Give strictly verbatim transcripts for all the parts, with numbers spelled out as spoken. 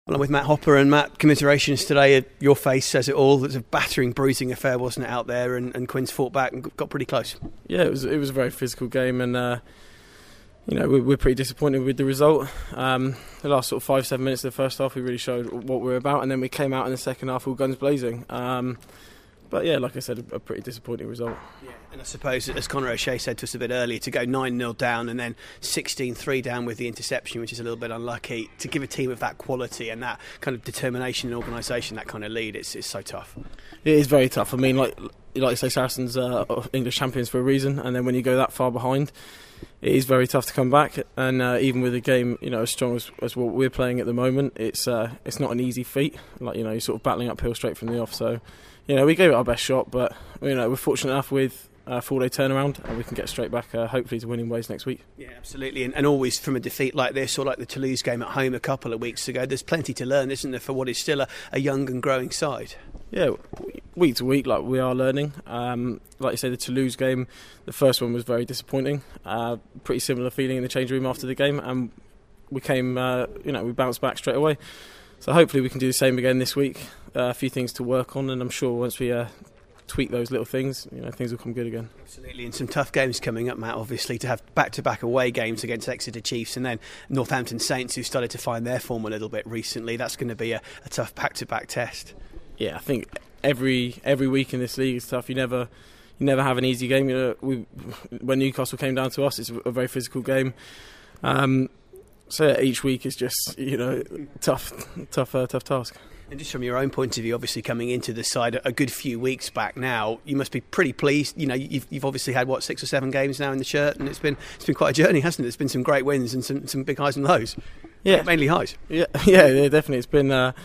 Well, I'm with Matt Hopper, and Matt, commiserations today. Your face says it all. It's a battering, bruising affair, wasn't it, out there? And, and Quins fought back and got pretty close. Yeah, it was it was a very physical game, and uh, you know we're, we're pretty disappointed with the result. Um, the last sort of five seven minutes of the first half, we really showed what we were about, and then we came out in the second half all guns blazing. Um, but yeah, like I said, a, a pretty disappointing result. Yeah, and I suppose, as Conor O'Shea said to us a bit earlier, to go nine nil down and then sixteen three down with the interception, which is a little bit unlucky, to give a team of that quality and that kind of determination and organisation, that kind of lead, it's, it's so tough. It is very tough. I mean, like like you say, Saracens are English champions for a reason, and then when you go that far behind, it is very tough to come back. And uh, even with a game, you know, as strong as, as what we're playing at the moment, it's uh, it's not an easy feat. Like, you know, you're sort of battling uphill straight from the off. So, you know, we gave it our best shot, but you know, we're fortunate enough with a four-day turnaround, and we can get straight back, uh, hopefully, to winning ways next week. Yeah, absolutely. And, and always from a defeat like this, or like the Toulouse game at home a couple of weeks ago, there's plenty to learn, isn't there, for what is still a, a young and growing side? Yeah, week to week, like we are learning. Um, like you say, the Toulouse game, the first one was very disappointing. Uh, pretty similar feeling in the change room after the game, and we came, uh, you know, we bounced back straight away. So hopefully we can do the same again this week. Uh, a few things to work on, and I'm sure once we uh, tweak those little things, you know, things will come good again. Absolutely, and some tough games coming up, Matt, obviously, to have back-to-back away games against Exeter Chiefs and then Northampton Saints, who started to find their form a little bit recently. That's going to be a, a tough back-to-back test. Yeah, I think every every week in this league is tough. You never you never have an easy game. You know, we, when Newcastle came down to us, it's a very physical game. Um, so yeah, each week is just, you know, tough, tough, uh, tough task. And just from your own point of view, obviously coming into the side a good few weeks back now, you must be pretty pleased. You know, you've, you've obviously had, what, six or seven games now in the shirt, and it's been it's been quite a journey, hasn't it? There's been some great wins and some, some big highs and lows. Yeah, mainly highs. Yeah, yeah, yeah, definitely. It's been uh,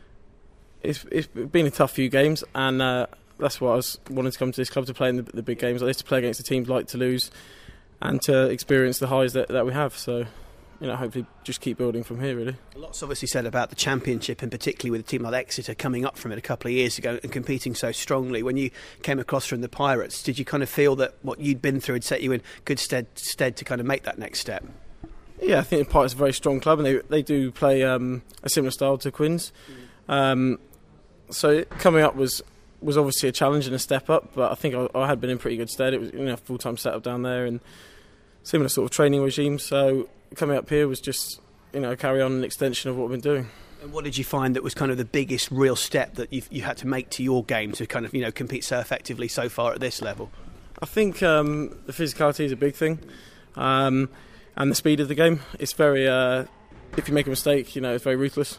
it's it's been a tough few games, and uh, that's why I was wanting to come to this club, to play in the, the big games like this, to play against the teams like Toulouse, and to experience the highs that, that we have. So, you know, hopefully just keep building from here, really. A lot's obviously said about the Championship, and particularly with a team like Exeter coming up from it a couple of years ago and competing so strongly. When you came across from the Pirates, did you kind of feel that what you'd been through had set you in good stead, stead to kind of make that next step? Yeah, I think the Pirates are a very strong club, and they they do play um, a similar style to Quins. Mm. Um, so coming up was was obviously a challenge and a step up, but I think I, I had been in pretty good stead. It was, you know, a full-time setup down there and similar sort of training regime. So coming up here was just, you know, carry on an extension of what we've been doing. And what did you find that was kind of the biggest real step that you've, you had to make to your game to kind of, you know, compete so effectively so far at this level? I think um, the physicality is a big thing, um, and the speed of the game. It's very, uh, if you make a mistake, you know, it's very ruthless.